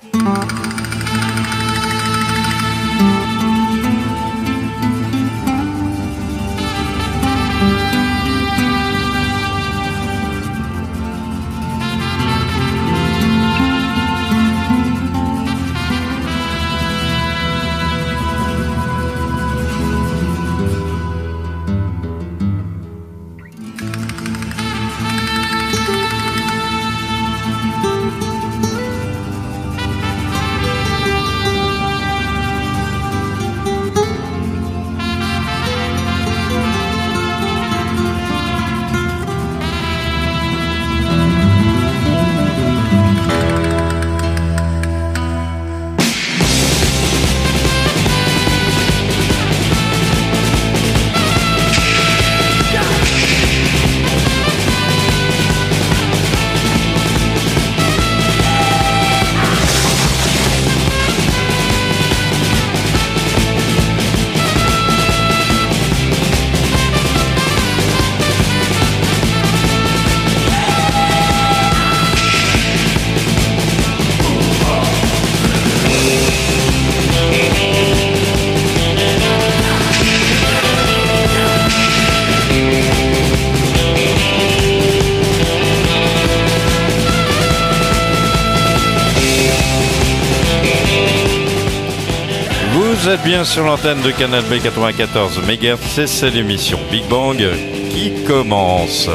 Vous êtes bien sur l'antenne de Canal B 94 MHz et c'est l'émission Big Bang qui commence.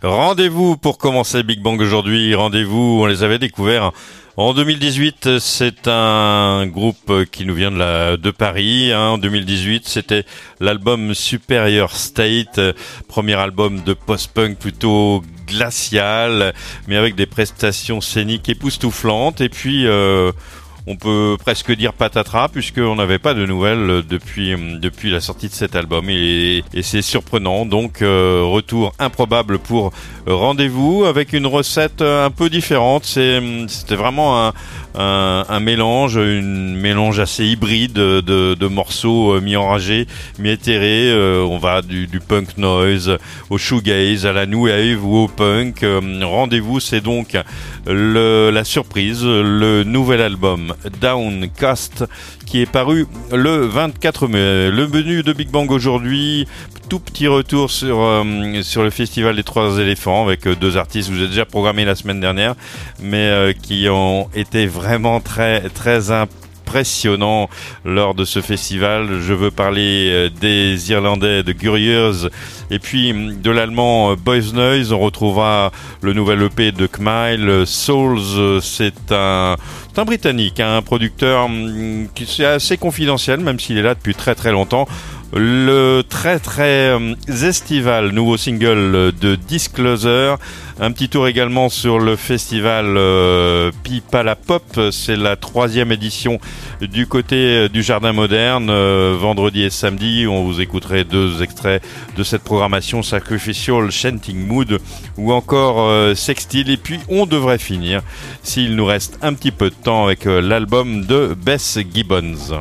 Rendez-vous pour commencer Big Bang aujourd'hui. Rendez-vous, on les avait découverts en 2018. C'est un groupe qui nous vient de Paris. En 2018, c'était l'album Superior State, premier album de post-punk plutôt glacial, mais avec des prestations scéniques époustouflantes. Et puis on peut presque dire patatras, puisqu'on n'avait pas de nouvelles depuis la sortie de cet album. Et c'est surprenant. Donc, retour improbable pour Rendez-vous, avec une recette un peu différente. C'était vraiment un mélange assez hybride de morceaux mi-enragés, mi-éthérés. On va du punk noise au shoegaze, à la new wave ou au punk. Rendez-vous, c'est donc la surprise, le nouvel album Downcast qui est paru le 24 mai. Le menu de Big Bang aujourd'hui, tout petit retour sur le festival des Trois Éléphants avec deux artistes. Vous avez déjà programmé la semaine dernière, mais qui ont été vraiment très très impressionnants lors de ce festival. Je veux parler des Irlandais de Guriers et puis de l'allemand Boys Noise. On retrouvera le nouvel EP de Kmyle. Souls, c'est un Britannique, un producteur qui c'est assez confidentiel, même s'il est là depuis très très longtemps. Le très très estival nouveau single de Disclosure. Un petit tour également sur le festival Pipa la Pop. C'est la 3e édition du côté du Jardin Moderne. Vendredi et samedi, on vous écouterait 2 extraits de cette programmation: Sacrificial Chanting Mood ou encore Sextile. Et puis on devrait finir, s'il nous reste un petit peu de temps, avec l'album de Bess Gibbons.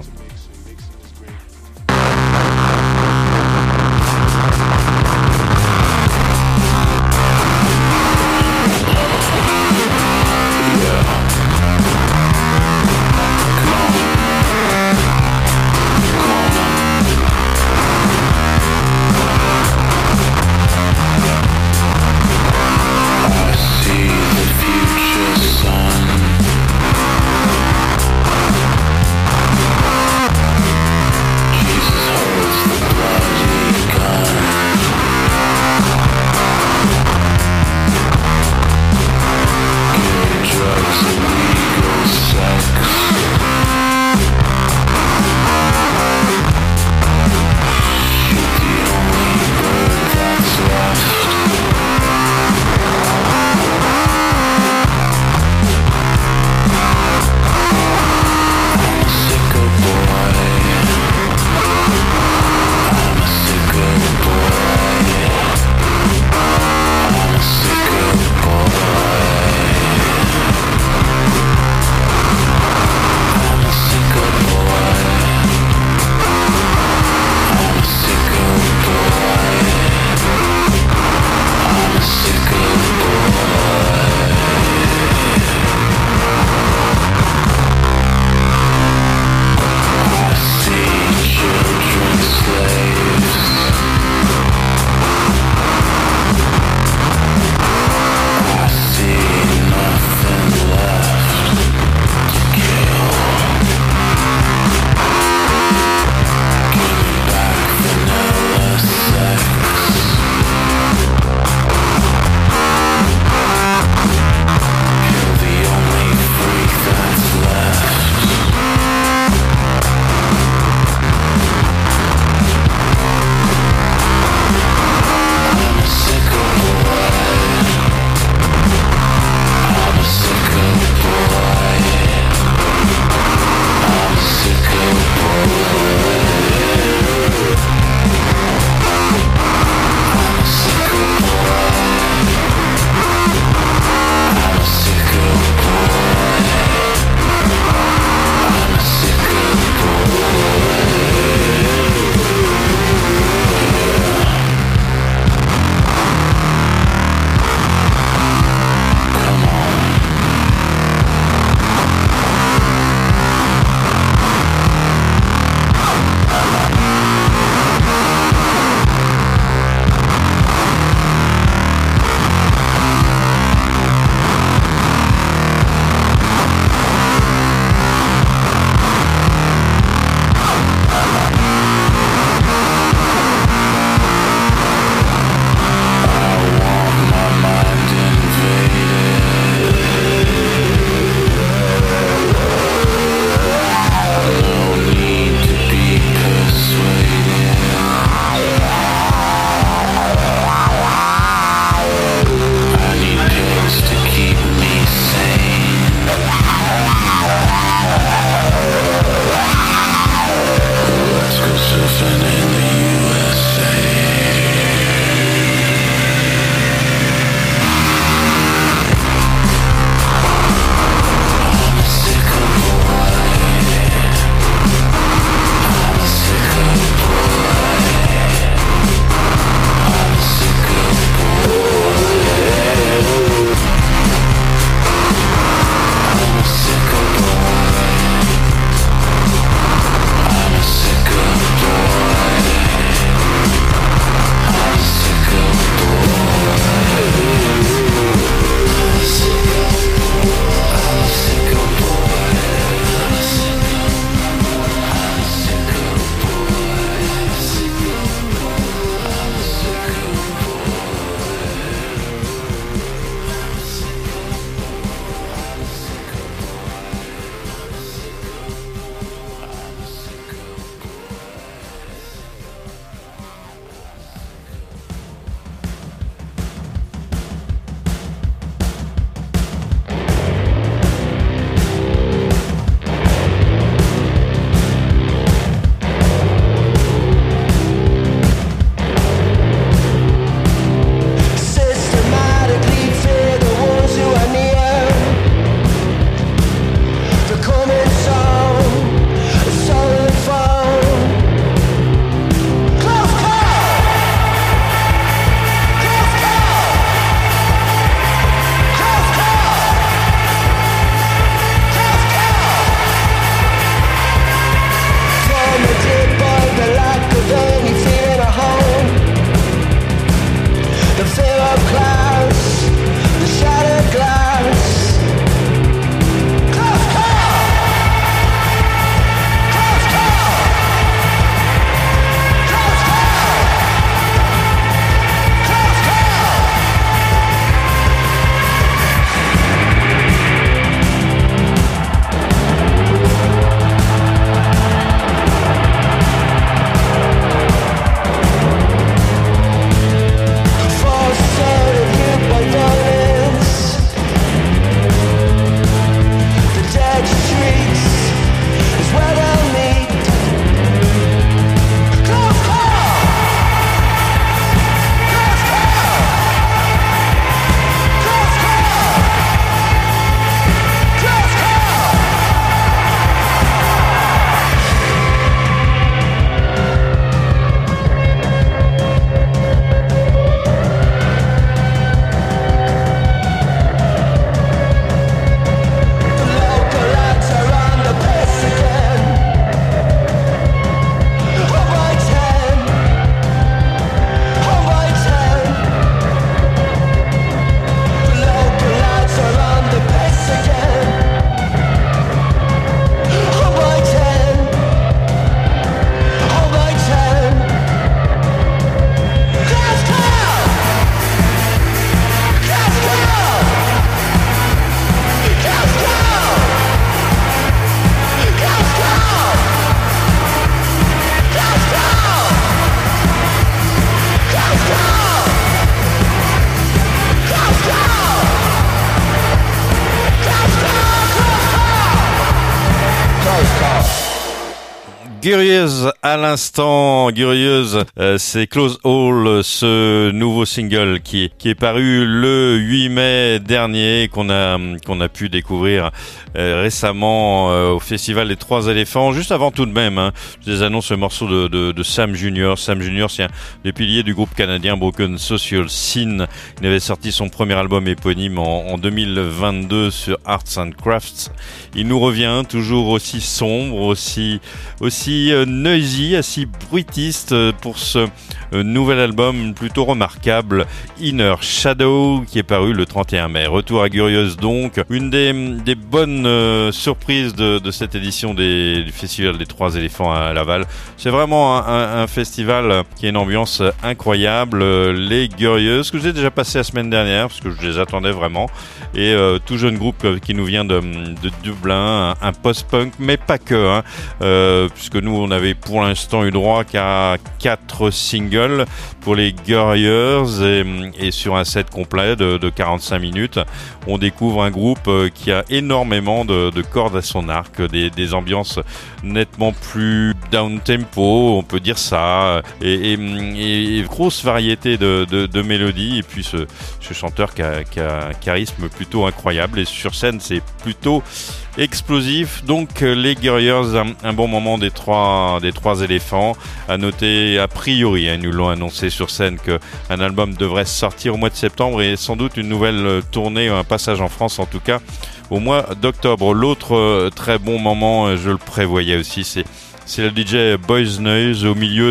Gurieuse à l'instant, Gurieuse, c'est Close All, ce nouveau single qui est paru le 8 mai dernier, qu'on a pu découvrir récemment au Festival des Trois Éléphants, juste avant tout de même. Je les annonce le morceau de Sam Junior. Sam Junior, c'est un des piliers du groupe canadien Broken Social Scene. Il avait sorti son premier album éponyme en 2022 sur Arts and Crafts. Il nous revient toujours aussi sombre, aussi noisy, assez bruitiste pour ce nouvel album plutôt remarquable, Inner Shadow, qui est paru le 31 mai. Retour à Gurieuse donc, une des bonnes surprises de cette édition du Festival des Trois Éléphants à Laval. C'est vraiment un festival qui a une ambiance incroyable. Les Gurieuses, que j'ai déjà passé la semaine dernière, parce que je les attendais vraiment, et tout jeune groupe qui nous vient de Dublin, un post-punk, mais pas que, puisque nous on avait pour l'instant eu droit qu'à 4 singles pour les Gurieuses et sur un set complet de 45 minutes, on découvre un groupe qui a énormément de cordes à son arc, des ambiances nettement plus down-tempo, on peut dire ça, et grosse variété de mélodies, et puis ce chanteur qui a un charisme plutôt incroyable, et sur scène c'est plutôt explosif. Donc les Gurieuses, un bon moment des trois éléphants. À noter a priori, ils nous l'ont annoncé sur scène, qu'un album devrait sortir au mois de septembre, et sans doute une nouvelle tournée, un passage en France en tout cas au mois d'octobre. L'autre très bon moment, je le prévoyais aussi, c'est le DJ Boys Noise au milieu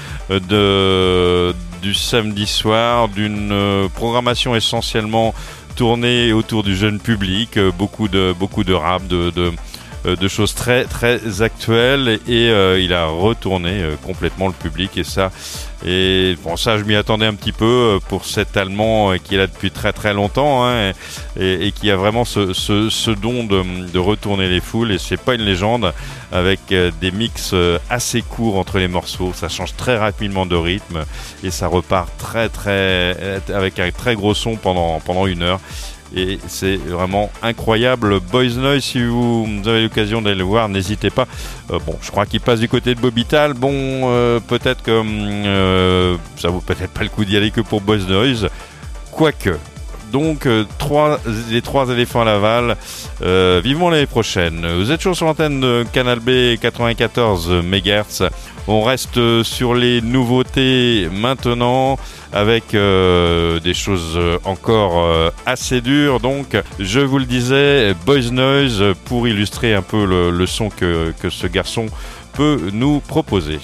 du samedi soir, d'une programmation essentiellement tournée autour du jeune public, beaucoup de rap, de choses très très actuelles, et il a retourné complètement le public, et bon, ça je m'y attendais un petit peu pour cet Allemand qui est là depuis très très longtemps, et qui a vraiment ce don de retourner les foules, et c'est pas une légende, avec des mix assez courts entre les morceaux. Ça change très rapidement de rythme et ça repart très très avec un très gros son pendant une heure. Et c'est vraiment incroyable. Boys Noise, si vous avez l'occasion d'aller le voir, n'hésitez pas. Bon, je crois qu'il passe du côté de Bobital. Bon, peut-être que ça vaut peut-être pas le coup d'y aller que pour Boys Noise. Quoique. Donc, les trois éléphants à Laval. Vivement l'année prochaine. Vous êtes toujours sur l'antenne de Canal B 94 MHz. On reste sur les nouveautés maintenant, avec des choses encore assez dures. Donc, je vous le disais, Boys Noise, pour illustrer un peu le son que ce garçon peut nous proposer.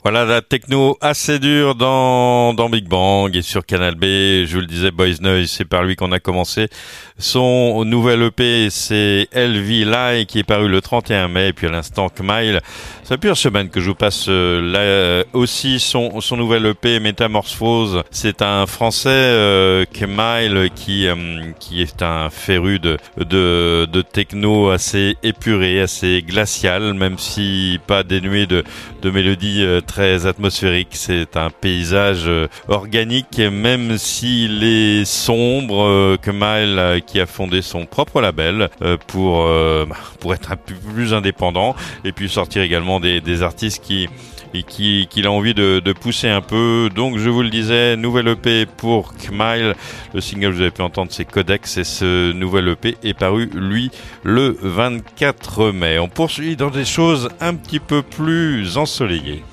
Voilà la techno assez dure dans Big Bang et sur Canal B. Je vous le disais, Boys Noise, c'est par lui qu'on a commencé. Son nouvel EP, c'est LV Live qui est paru le 31 mai. Et puis à l'instant, Kmyle. C'est la pure semaine que je vous passe là aussi son nouvel EP Métamorphose. C'est un Français, Kmyle, qui est un féru de techno assez épuré, assez glacial, même si pas dénué de mélodies très atmosphériques. C'est un paysage organique, même s'il est sombre. Kmyle qui a fondé son propre label pour être un peu plus indépendant et puis sortir également des artistes qu'il a envie de pousser un peu. Donc je vous le disais, nouvel EP pour Kmyle. Le single que vous avez pu entendre, c'est Codex, et ce nouvel EP est paru, lui, le 24 mai. On poursuit dans des choses un petit peu plus ensoleillées.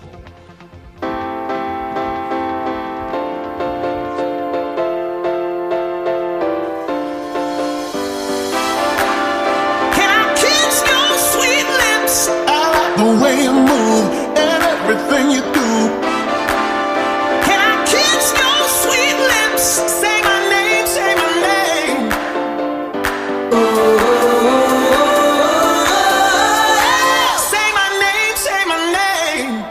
The way you move and everything you do. Can I kiss your sweet lips? Say my name, say my name. Oh, say my name, say my name.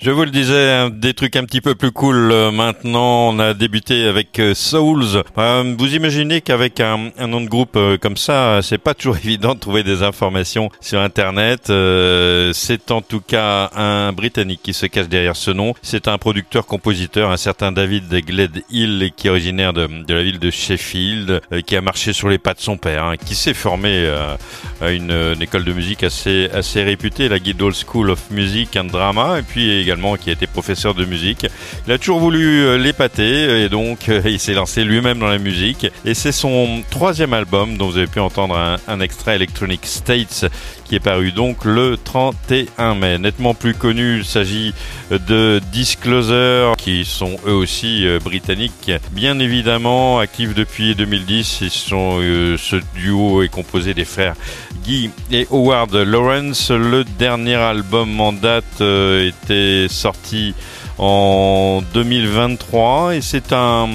Je vous le disais, des trucs un petit peu plus cool. Maintenant, on a débuté avec Souls. Vous imaginez qu'avec un nom de groupe comme ça, c'est pas toujours évident de trouver des informations sur Internet. C'est en tout cas un Britannique qui se cache derrière ce nom. C'est un producteur-compositeur, un certain David Gledhill, qui est originaire de la ville de Sheffield, qui a marché sur les pas de son père, qui s'est formé à une école de musique assez réputée, la Guildhall School of Music and Drama, et puis également qui a été professeur de musique. Il a toujours voulu l'épater et donc il s'est lancé lui-même dans la musique. Et c'est son 3e album dont vous avez pu entendre un extrait, Electronic States, qui est paru donc le 31 mai. Nettement plus connu, il s'agit de Disclosure, qui sont eux aussi britanniques. Bien évidemment, actifs depuis 2010, ce duo est composé des frères Guy et Howard Lawrence. Le dernier album en date était sorti en 2023 et c'est un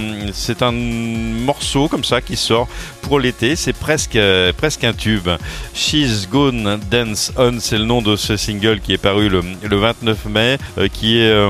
morceau comme ça qui sort pour l'été. C'est presque un tube. She's Gone Dance On, c'est le nom de ce single qui est paru le 29 mai, qui est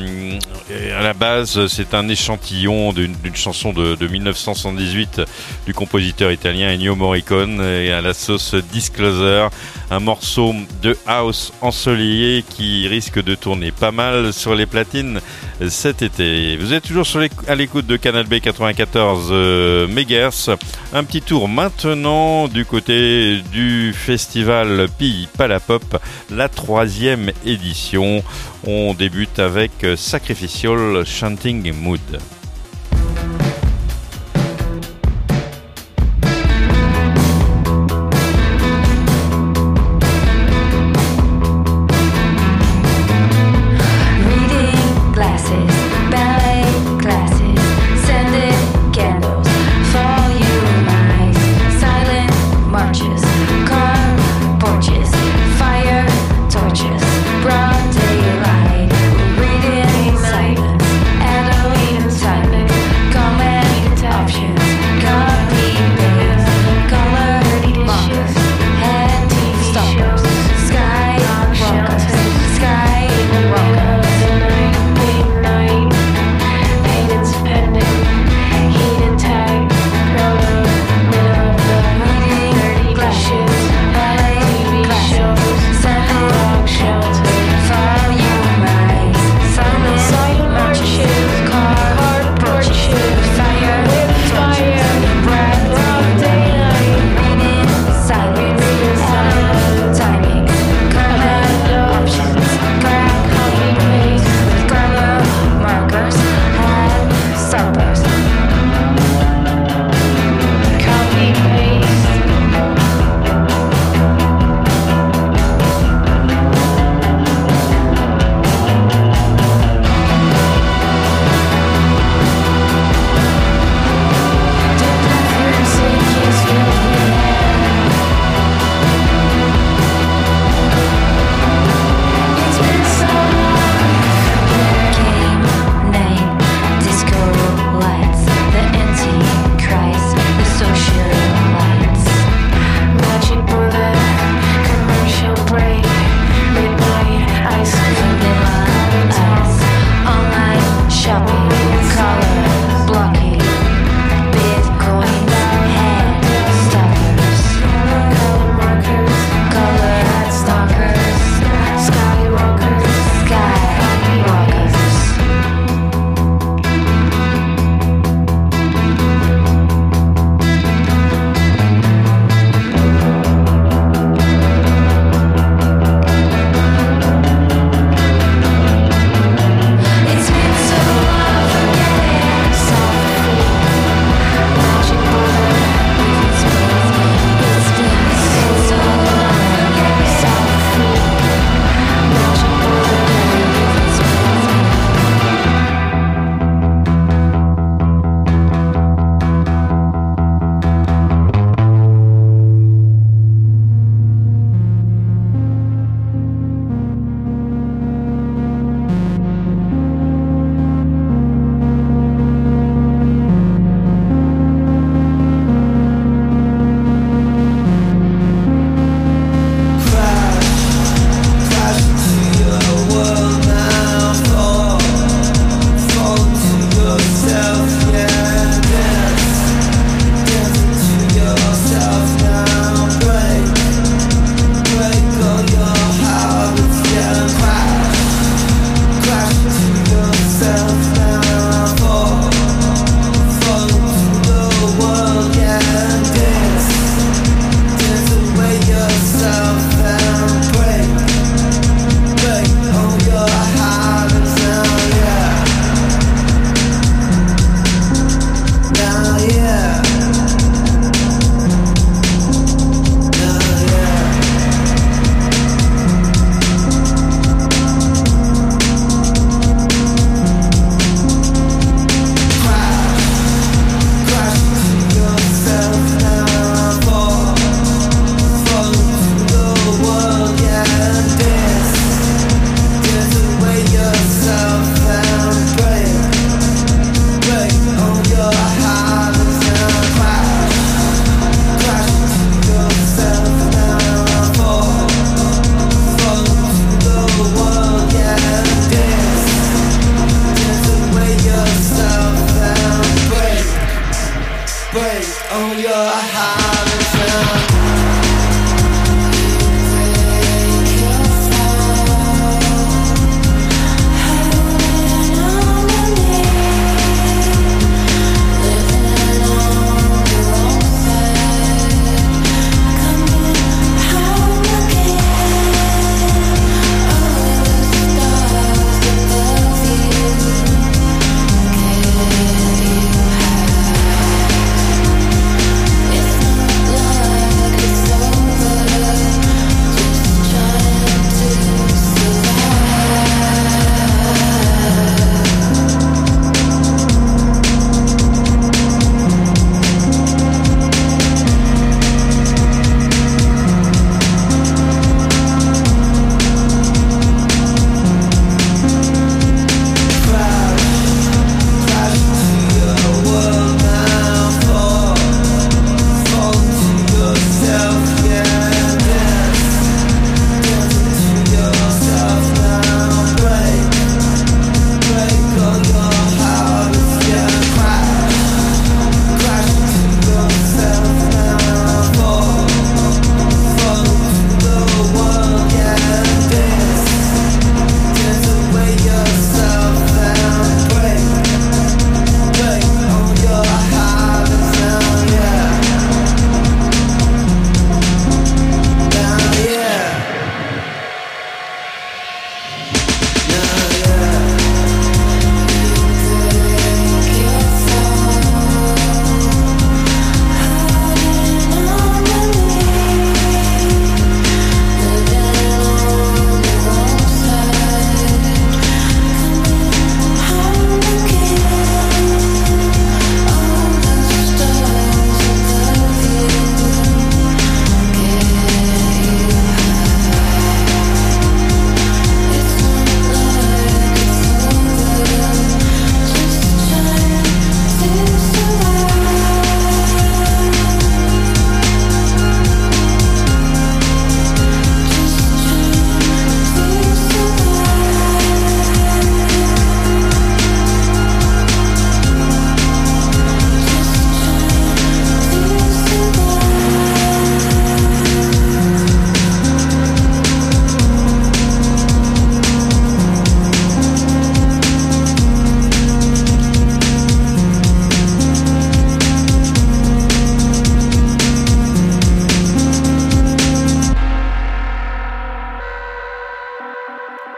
à la base c'est un échantillon d'une chanson de 1978 du compositeur italien Ennio Morricone, et à la sauce Disclosure, un morceau de house ensoleillé qui risque de tourner pas mal sur les platines cet été. Vous êtes toujours à l'écoute de Canal B 94 MHz. Un petit tour maintenant du côté du festival Pi Palapop, la 3e édition. On débute avec Sacrificial Chanting Mood. Broad daylight, reading in silence, echoing inside.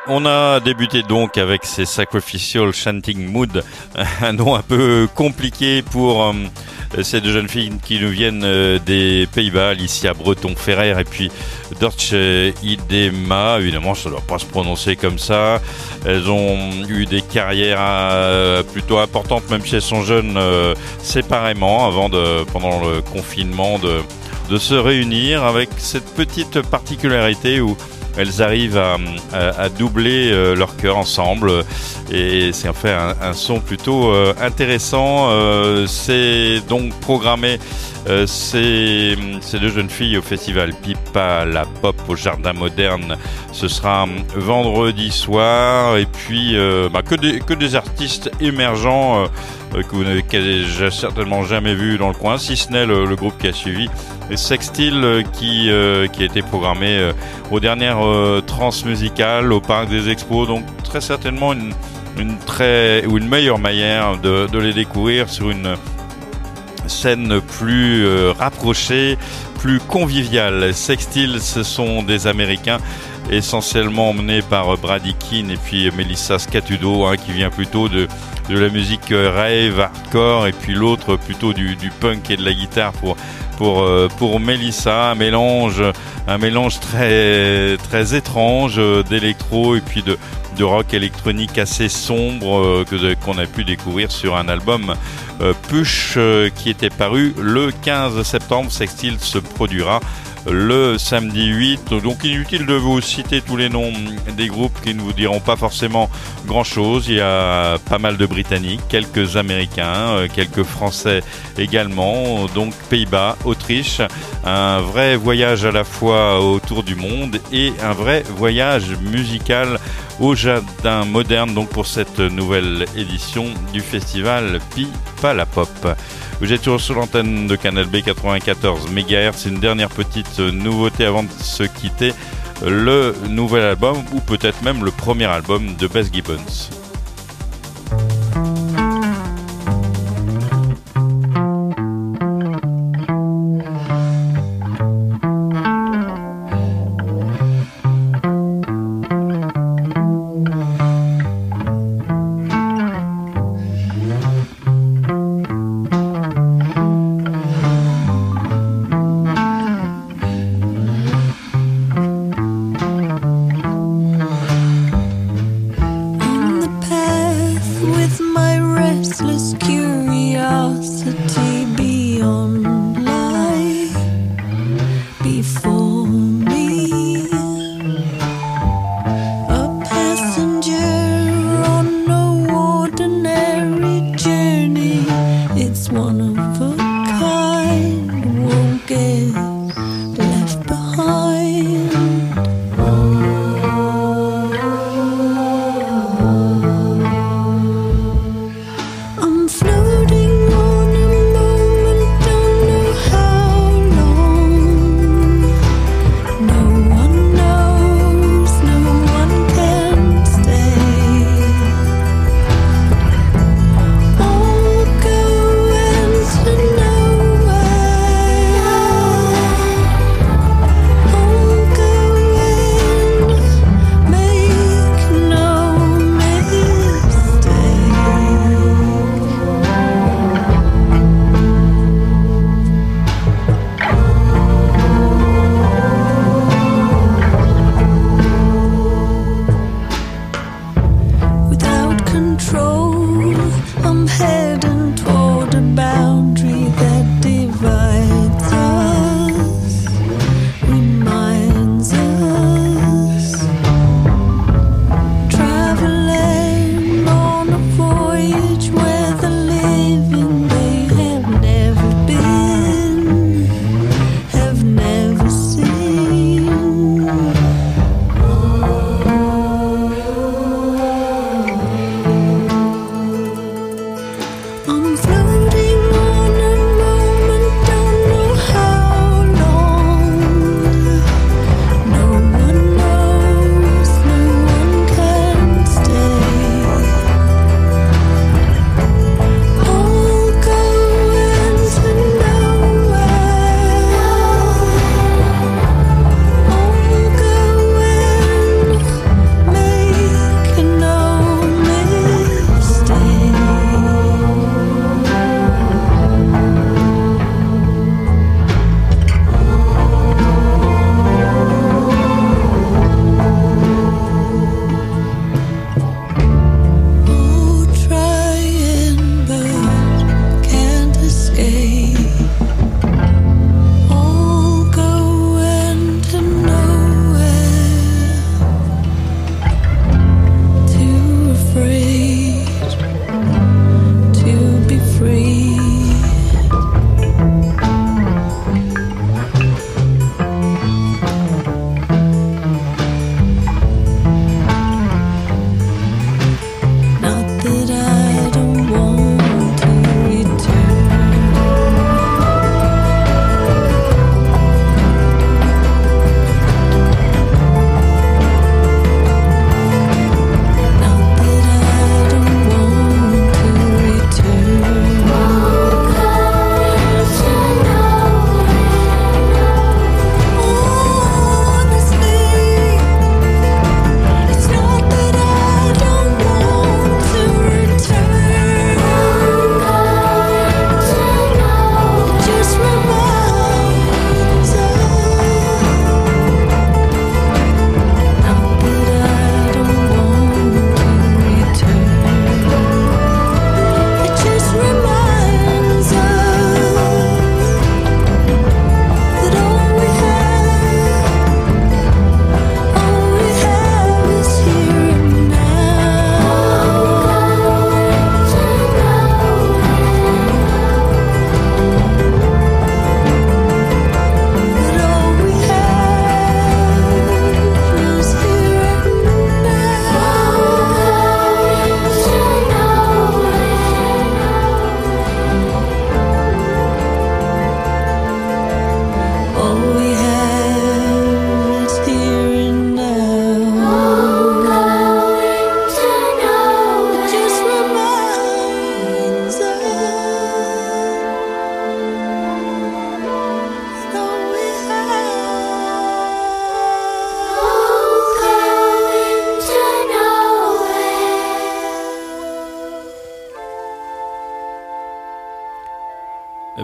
On a débuté donc avec ces Sacrificial Chanting Mood, un nom un peu compliqué pour ces deux jeunes filles qui nous viennent des Pays-Bas, Alicia Breton-Ferrer et puis Dortche Idema. Évidemment, ça ne doit pas se prononcer comme ça. Elles ont eu des carrières plutôt importantes, même si elles sont jeunes, séparément, pendant le confinement, de se réunir avec cette petite particularité où elles arrivent à doubler leur chœur ensemble et c'est en fait un son plutôt intéressant. C'est donc programmé ces deux jeunes filles au festival Pipa la Pop au Jardin Moderne. Ce sera vendredi soir et puis que des artistes émergents que vous n'avez certainement jamais vu dans le coin, si ce n'est le groupe qui a suivi. Et Sextile qui a été programmé aux dernières transmusicales au Parc des Expos, donc très certainement une meilleure manière de les découvrir sur une scène plus rapprochée, plus conviviale. Sextile, ce sont des Américains essentiellement emmenés par Brady Keane et puis Melissa Scatudo, qui vient plutôt de la musique rave, hardcore, et puis l'autre plutôt du punk et de la guitare pour Melissa, un mélange très très étrange d'électro et puis de rock électronique assez sombre qu'on a pu découvrir sur un album Push qui était paru le 15 septembre. Sextile se produira le samedi 8. Donc inutile de vous citer tous les noms des groupes qui ne vous diront pas forcément grand chose. Il y a pas mal de Britanniques, quelques Américains, quelques Français également, donc Pays-Bas, Autriche. Un vrai voyage à la fois autour du monde et un vrai voyage musical au Jardin Moderne, donc pour cette nouvelle édition du festival Pipa la Pop. Vous êtes toujours sur l'antenne de Canal B 94 MHz. Une dernière petite nouveauté avant de se quitter, le nouvel album ou peut-être même le premier album de Beth Gibbons. In the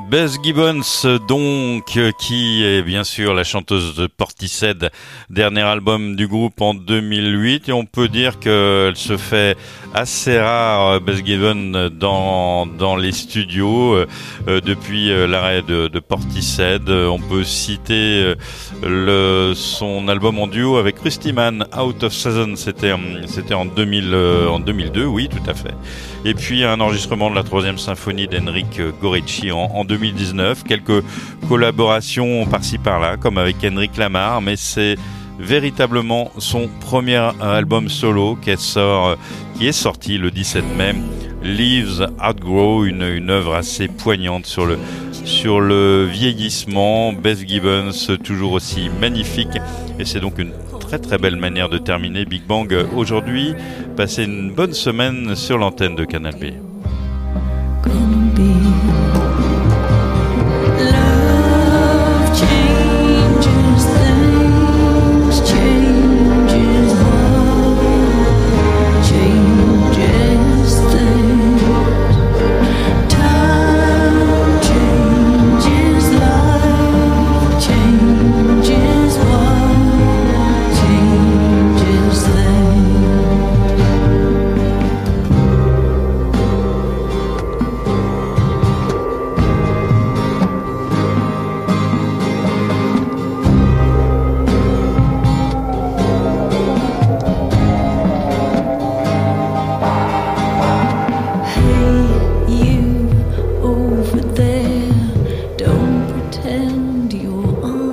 Beth Gibbons, donc, qui est bien sûr la chanteuse de Portishead, dernier album du groupe en 2008, et on peut dire qu'elle se fait assez rare, Beth Gibbons, dans les studios depuis l'arrêt de Portishead. On peut citer son album en duo avec Rusty Mann, Out of Season, c'était en 2002, oui, tout à fait. Et puis un enregistrement de la 3e symphonie d'Enric Gorici en 2019, quelques collaborations par-ci par-là, comme avec Henrik Lamarr, mais c'est véritablement son premier album solo qui est sorti le 17 mai, Leaves Outgrow, une œuvre assez poignante sur le vieillissement. Beth Gibbons, toujours aussi magnifique, et c'est donc une très très belle manière de terminer Big Bang aujourd'hui. Passez une bonne semaine sur l'antenne de Canal B. Don't pretend you're on